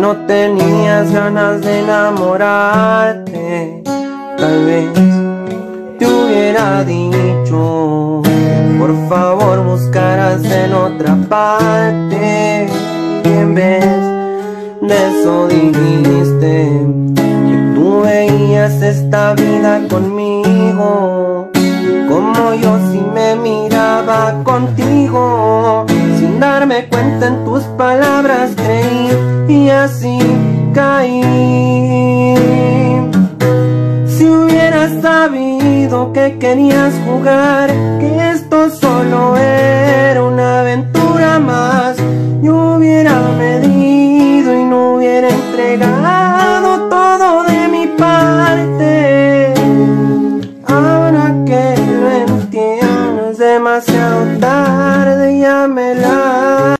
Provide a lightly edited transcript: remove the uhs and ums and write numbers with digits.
no tenías ganas de enamorarte. Tal vez te hubiera dicho, por favor buscaras en otra parte. Y en vez de eso dijiste que tú veías esta vida conmigo, y como yo sí me miraba contigo. Sin darme cuenta en tus palabras creí y así caí. Si hubieras sabido que querías jugar, que esto solo era una aventura más, yo hubiera medido y no hubiera entregado todo de mi parte. Ahora que lo entiendo es demasiado tarde, ya me la